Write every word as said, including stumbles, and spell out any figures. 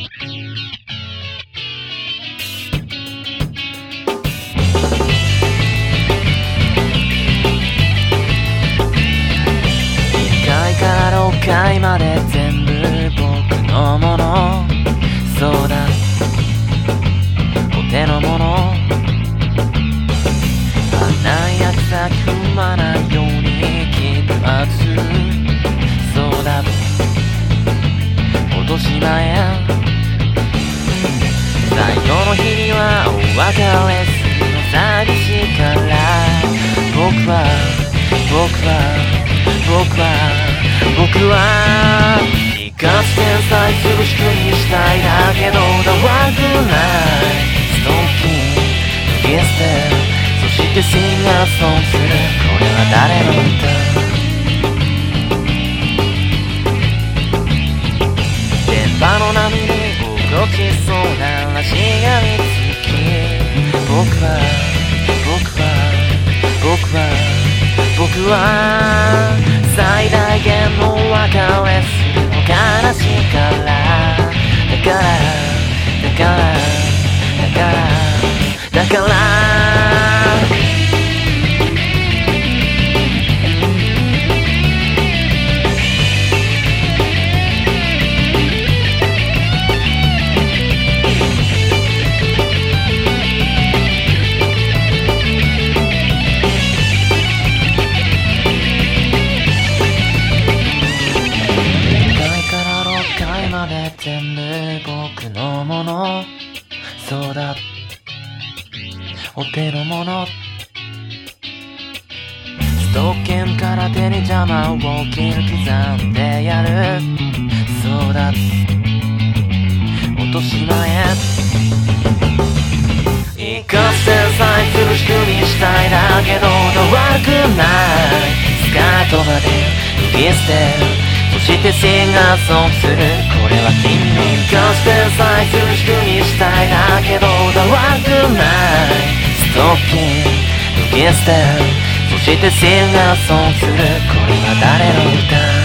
ろっかいまで全部僕のもの、そうだお手のもの。花や草踏まないようにキープアップ、そうだ落としまえ。最後の日にはお別れするの寂しいから、僕は僕は僕は僕は生かして再する仕組みにしたいだけど、だわくないストーキング脱ぎ捨て、そしてシンガーソングする。これは誰の歌？電波の波に落ちそうならしがみつき、僕は僕は僕は僕は最大限の別れするの悲しいから、だからだからだからだから全部僕のもの、そうだお手のもの。ストッケンから手に邪魔を切る刻んでやる、そうだ落としまえ。生かして再する仕組みにしたいだけど、悪くないスカートまで脱ぎ捨て、そしてシンガーソングする。これは君の生かして再する仕組みにしたいだけど、だわくないストッキング脱ぎ捨て、そしてシンガーソングする。これは誰の歌？